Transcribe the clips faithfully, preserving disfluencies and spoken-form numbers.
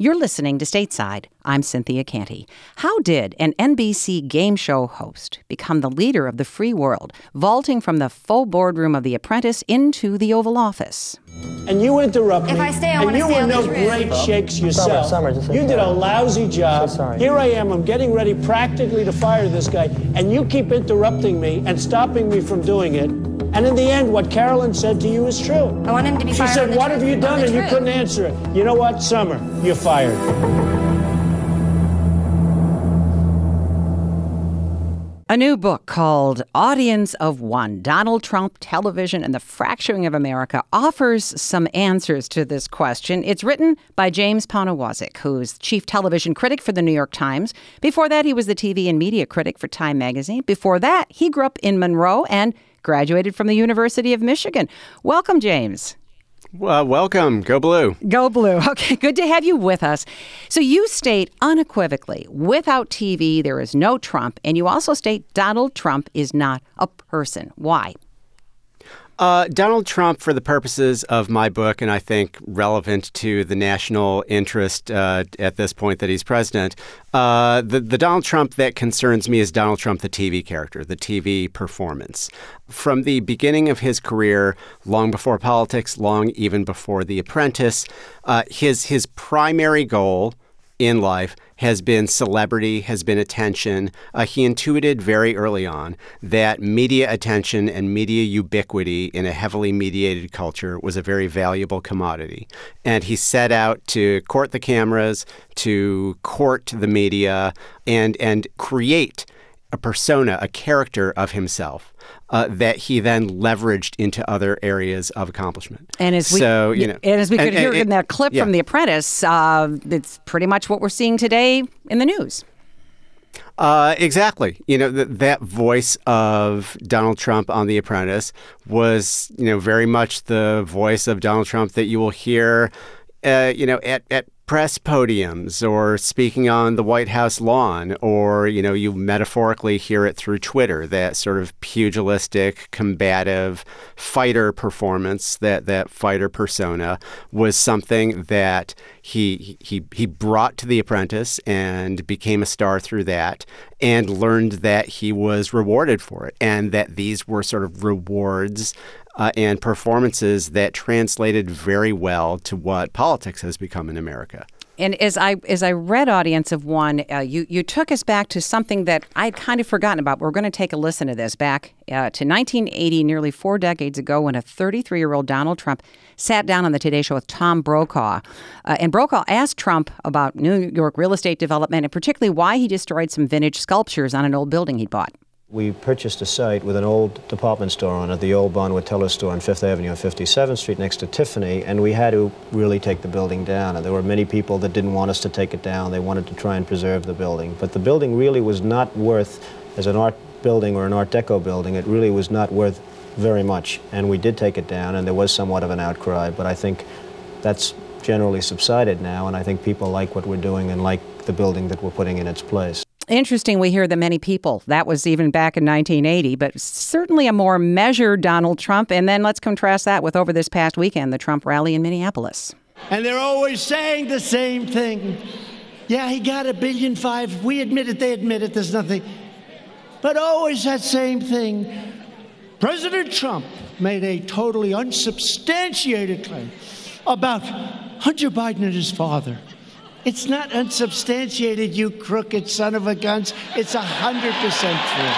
You're listening to Stateside. I'm Cynthia Canty. How did an N B C game show host become the leader of the free world, vaulting from the full boardroom of The Apprentice into the Oval Office? And you interrupt if me, I stay, I and you stay were no great great shakes yourself. Summer, Summer, you did a lousy job. So sorry. Here I am, I'm getting ready practically to fire this guy, and you keep interrupting me and stopping me from doing it. And in the end, what Carolyn said to you is true. I want him to be She fired. said, on what the have you truth, done? on the And you truth. couldn't answer it. You know what, Summer? You're fired. A new book called Audience of One, Donald Trump, Television, and the Fracturing of America offers some answers to this question. It's written by James Poniewozik, who's chief television critic for the New York Times. Before that, he was the T V and media critic for Time magazine. Before that, he grew up in Monroe and graduated from the University of Michigan. Welcome, James. Well, welcome. Go Blue. Go Blue. Okay, good to have you with us. So you state unequivocally, without T V, there is no Trump. And you also state Donald Trump is not a person. Why? Uh, Donald Trump, for the purposes of my book, and I think relevant to the national interest uh, at this point that he's president, uh, the, the Donald Trump that concerns me is Donald Trump, the T V character, the T V performance. From the beginning of his career, long before politics, long even before The Apprentice, uh, his his primary goal in life has been celebrity, has been attention. Uh, he intuited very early on that media attention and media ubiquity in a heavily mediated culture was a very valuable commodity. And he set out to court the cameras, to court the media, and and create a persona, a character of himself uh, that he then leveraged into other areas of accomplishment. And as we, so, you know, and as we could and, hear and, in that clip yeah. from The Apprentice, uh, it's pretty much what we're seeing today in the news. Uh, exactly. You know, th- that voice of Donald Trump on The Apprentice was, you know, very much the voice of Donald Trump that you will hear, uh, you know, at, at press podiums or speaking on the White House lawn, or, you know, you metaphorically hear it through Twitter, that sort of pugilistic, combative fighter performance, that that fighter persona was something that he he he brought to The Apprentice and became a star through that, and learned that he was rewarded for it, and that these were sort of rewards Uh, and performances that translated very well to what politics has become in America. And as I as I read Audience of One, uh, you, you took us back to something that I'd kind of forgotten about. We're going to take a listen to this, back uh, to nineteen eighty, nearly four decades ago, when a thirty-three-year-old Donald Trump sat down on the Today Show with Tom Brokaw. Uh, and Brokaw asked Trump about New York real estate development, and particularly why he destroyed some vintage sculptures on an old building he'd bought. We purchased a site with an old department store on it, the old Bonwood Teller store on Fifth Avenue and fifty-seventh Street next to Tiffany, and we had to really take the building down. And there were many people that didn't want us to take it down. They wanted to try and preserve the building. But the building really was not worth, as an art building or an Art Deco building, it really was not worth very much. And we did take it down, and there was somewhat of an outcry, but I think that's generally subsided now, and I think people like what we're doing and like the building that we're putting in its place. Interesting, we hear that many people, that was even back in nineteen eighty, but certainly a more measured Donald Trump. And then let's contrast that with over this past weekend, the Trump rally in Minneapolis. And they're always saying the same thing. Yeah, he got a billion five. We admit it, they admit it, there's nothing. But always that same thing. President Trump made a totally unsubstantiated claim about Hunter Biden and his father. It's not unsubstantiated, you crooked son of a guns. It's one hundred percent true.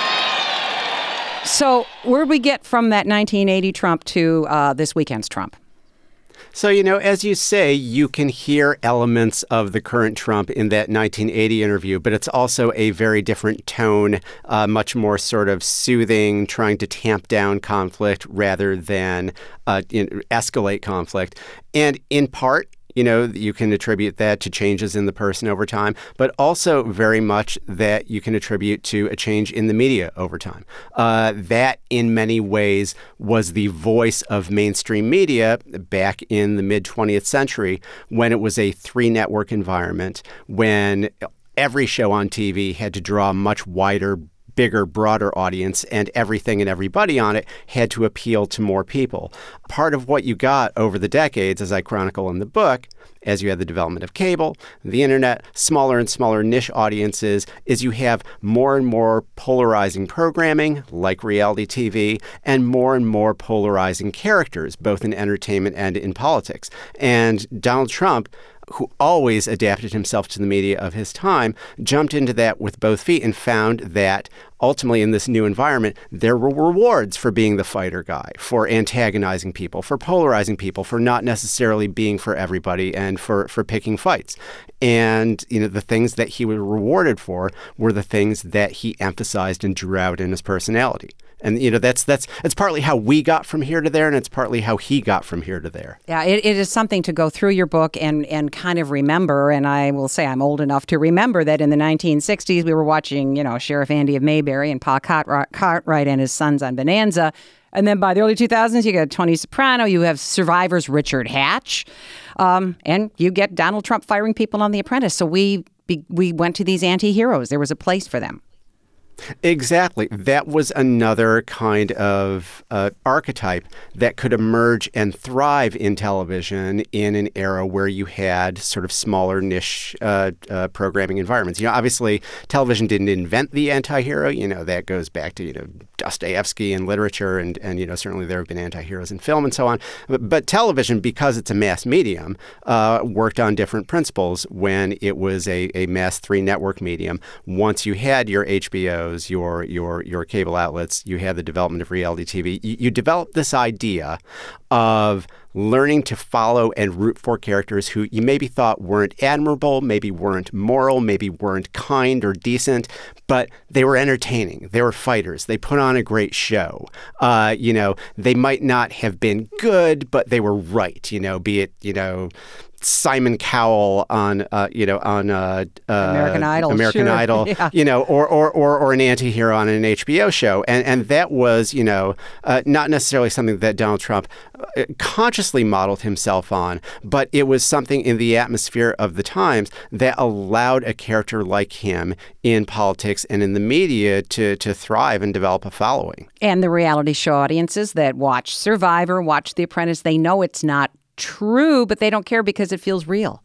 So where'd we get from that nineteen eighty Trump to uh, this weekend's Trump? So, you know, as you say, you can hear elements of the current Trump in that nineteen eighty interview, but it's also a very different tone, uh, much more sort of soothing, trying to tamp down conflict rather than uh, you know, escalate conflict. And in part, you know, you can attribute that to changes in the person over time, but also very much that you can attribute to a change in the media over time. Uh, that, in many ways, was the voice of mainstream media back in the mid-twentieth century, when it was a three-network environment, when every show on T V had to draw much wider bigger, broader audience, and everything and everybody on it had to appeal to more people. Part of what you got over the decades, as I chronicle in the book, as you had the development of cable, the internet, smaller and smaller niche audiences, is you have more and more polarizing programming, like reality T V, and more and more polarizing characters, both in entertainment and in politics. And Donald Trump, who always adapted himself to the media of his time, jumped into that with both feet and found that ultimately in this new environment, there were rewards for being the fighter guy, for antagonizing people, for polarizing people, for not necessarily being for everybody, and for, for picking fights. And, you know, the things that he was rewarded for were the things that he emphasized and drew out in his personality. And, you know, that's that's it's partly how we got from here to there, and it's partly how he got from here to there. Yeah, it, it is something to go through your book and, and kind of remember. And I will say I'm old enough to remember that in the nineteen sixties, we were watching, you know, Sheriff Andy of Mayberry and Pa Cartwright and his sons on Bonanza. And then by the early two thousands, you got Tony Soprano, you have Survivor's Richard Hatch, um, and you get Donald Trump firing people on The Apprentice. So we we went to these anti-heroes. There was a place for them. Exactly. That was another kind of uh, archetype that could emerge and thrive in television in an era where you had sort of smaller niche uh, uh, programming environments. You know, obviously, television didn't invent the anti-hero. You know, that goes back to, you know, Dostoevsky and literature, and, and you know, certainly there have been anti-heroes in film and so on. But, but television, because it's a mass medium, uh, worked on different principles when it was a, a mass three-network medium. Once you had your H B Os, your your your cable outlets, you had the development of reality T V, you, you developed this idea of learning to follow and root for characters who you maybe thought weren't admirable, maybe weren't moral, maybe weren't kind or decent, but they were entertaining. They were fighters. They put on a great show. Uh, you know, they might not have been good, but they were right, you know, be it, you know, Simon Cowell on, uh, you know, on uh, uh, American Idol, American sure. Idol, Yeah. you know, or, or or or an anti-hero on an H B O show, and and that was, you know, uh, not necessarily something that Donald Trump uh, consciously modeled himself on, but it was something in the atmosphere of the times that allowed a character like him in politics and in the media to to thrive and develop a following. And the reality show audiences that watch Survivor, watch The Apprentice, they know it's not true, but they don't care because it feels real.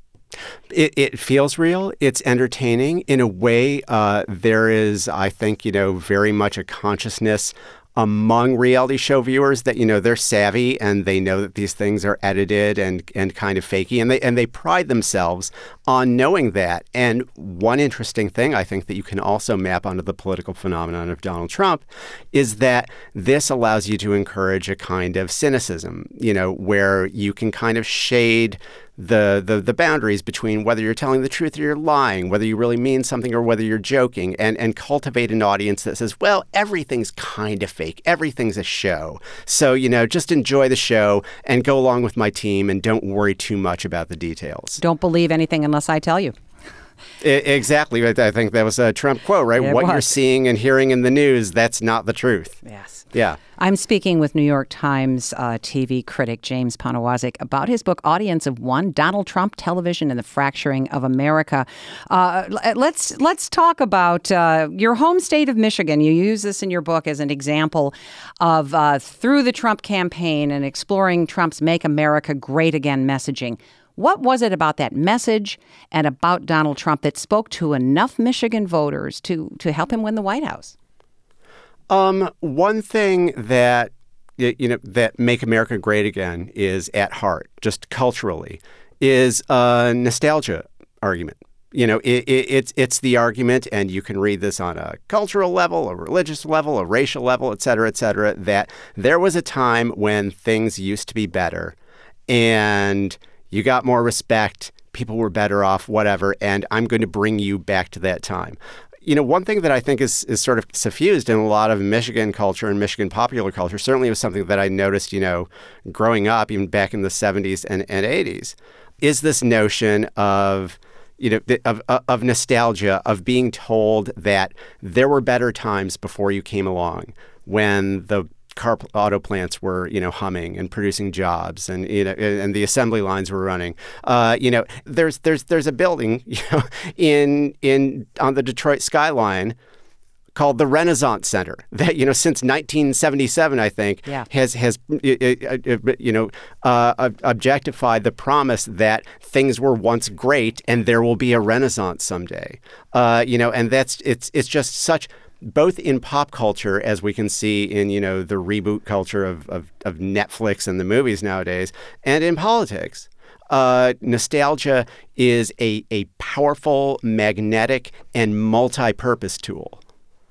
It, it feels real. It's entertaining. In a way, uh, there is, I think, you know, very much a consciousness among reality show viewers that, you know, they're savvy and they know that these things are edited and and kind of fakey, and they and they pride themselves on knowing that. And one interesting thing I think that you can also map onto the political phenomenon of Donald Trump is that this allows you to encourage a kind of cynicism, you know, where you can kind of shade the, the the boundaries between whether you're telling the truth or you're lying, whether you really mean something or whether you're joking, and, and cultivate an audience that says, well, everything's kind of fake. Everything's a show. So, you know, just enjoy the show and go along with my team and don't worry too much about the details. Don't believe anything unless I tell you. I, exactly. I think that was a Trump quote, right? It what was. You're seeing and hearing in the news, that's not the truth. Yes. Yeah. I'm speaking with New York Times uh, T V critic James Poniewozik about his book, Audience of One, Donald Trump, Television and the Fracturing of America. Uh, let's let's talk about uh, your home state of Michigan. You use this in your book as an example of uh, through the Trump campaign and exploring Trump's Make America Great Again messaging. What was it about that message and about Donald Trump that spoke to enough Michigan voters to to help him win the White House? Um, one thing that, you know, that Make America Great Again is at heart, just culturally, is a nostalgia argument. You know, it, it, it's it's the argument, and you can read this on a cultural level, a religious level, a racial level, et cetera, et cetera, that there was a time when things used to be better and you got more respect, people were better off, whatever, and I'm going to bring you back to that time. You know, one thing that I think is, is sort of suffused in a lot of Michigan culture and Michigan popular culture, certainly it was something that I noticed, you know, growing up, even back in the seventies and, and eighties, is this notion of, you know, of, of nostalgia, of being told that there were better times before you came along, when the car auto plants were, you know, humming and producing jobs, and you know, and the assembly lines were running. Uh, you know, there's there's there's a building, you know, in in on the Detroit skyline called the Renaissance Center that, you know, since nineteen seventy-seven, I think, yeah. has, has you know, uh, objectified the promise that things were once great and there will be a Renaissance someday. Uh, you know, and that's it's it's just such, both in pop culture, as we can see in, you know, the reboot culture of, of, of Netflix and the movies nowadays, and in politics. Uh, nostalgia is a, a powerful, magnetic, and multi-purpose tool.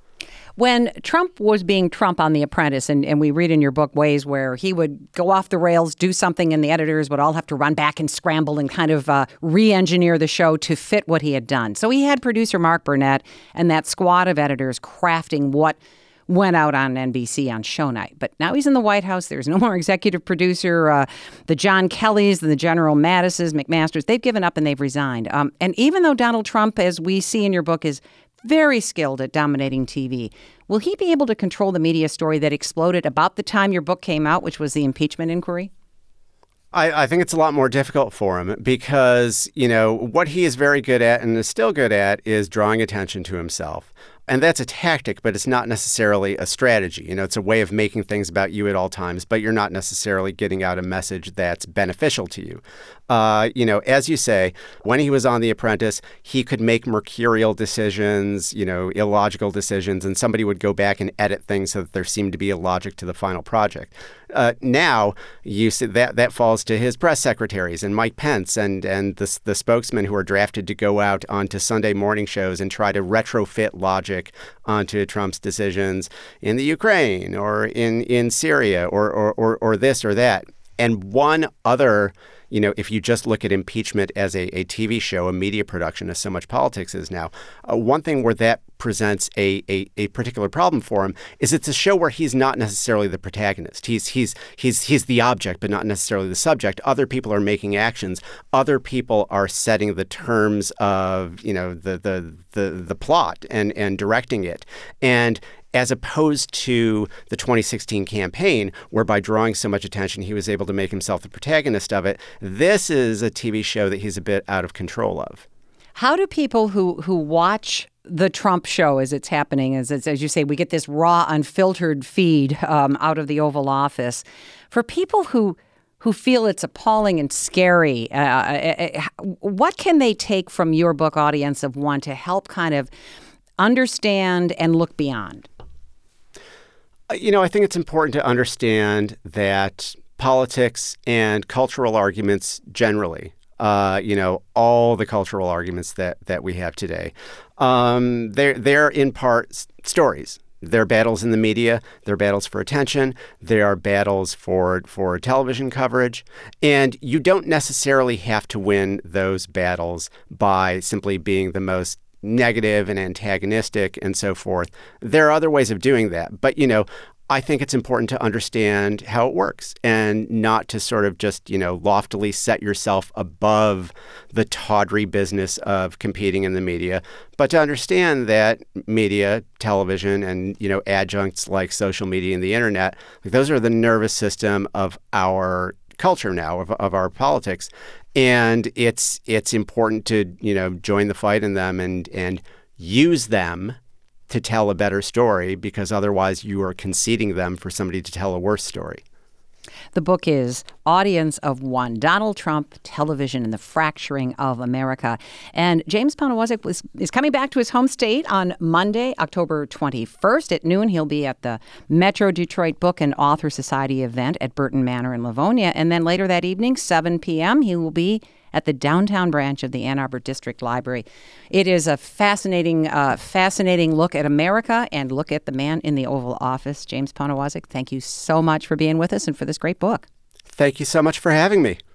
When Trump was being Trump on The Apprentice, and, and we read in your book ways where he would go off the rails, do something, and the editors would all have to run back and scramble and kind of uh, re-engineer the show to fit what he had done. So he had producer Mark Burnett and that squad of editors crafting what went out on N B C on show night. But now he's in the White House. There's no more executive producer. Uh, the John Kellys, the General Mattises, McMasters, they've given up and they've resigned. Um, and even though Donald Trump, as we see in your book, is very skilled at dominating T V, will he be able to control the media story that exploded about the time your book came out, which was the impeachment inquiry? I, I think it's a lot more difficult for him because, you know, what he is very good at and is still good at is drawing attention to himself. And that's a tactic, but it's not necessarily a strategy. You know, it's a way of making things about you at all times, but you're not necessarily getting out a message that's beneficial to you. Uh, you know, as you say, when he was on The Apprentice, he could make mercurial decisions, you know, illogical decisions, and somebody would go back and edit things so that there seemed to be a logic to the final project. Uh, now, you see that that falls to his press secretaries and Mike Pence and and the the spokesmen who are drafted to go out onto Sunday morning shows and try to retrofit logic onto Trump's decisions in the Ukraine or in in Syria or or or, or this or that. And one other, you know, if you just look at impeachment as a, a T V show, a media production, as so much politics is now, uh, one thing where that presents a, a a particular problem for him is it's a show where he's not necessarily the protagonist. He's he's he's he's the object, but not necessarily the subject. Other people are making actions. Other people are setting the terms of, you know, the the the the plot and and directing it. And as opposed to the twenty sixteen campaign, where by drawing so much attention, he was able to make himself the protagonist of it, this is a T V show that he's a bit out of control of. How do people who, who watch the Trump show as it's happening, as, as you say, we get this raw, unfiltered feed um, out of the Oval Office, for people who who feel it's appalling and scary, uh, what can they take from your book, Audience of One, to help kind of understand and look beyond? You know, I think it's important to understand that politics and cultural arguments generally, uh, you know, all the cultural arguments that, that we have today, um, they're, they're in part stories. They're battles in the media. They're battles for attention. They are battles for for television coverage. And you don't necessarily have to win those battles by simply being the most negative and antagonistic and so forth. There are other ways of doing that. But, you know, I think it's important to understand how it works and not to sort of just, you know, loftily set yourself above the tawdry business of competing in the media, but to understand that media, television, and, you know, adjuncts like social media and the internet, like those are the nervous system of our culture now, of, of our politics. And it's it's important to, you know, join the fight in them and and use them to tell a better story, because otherwise you are conceding them for somebody to tell a worse story. The book is Audience of One, Donald Trump, Television, and the Fracturing of America. And James Poniewozik was, is coming back to his home state on Monday, October twenty-first at noon. He'll be at the Metro Detroit Book and Author Society event at Burton Manor in Livonia. And then later that evening, seven p.m., he will be at the downtown branch of the Ann Arbor District Library. It is a fascinating, uh, fascinating look at America and look at the man in the Oval Office. James Poniewozik, thank you so much for being with us and for this great book. Thank you so much for having me.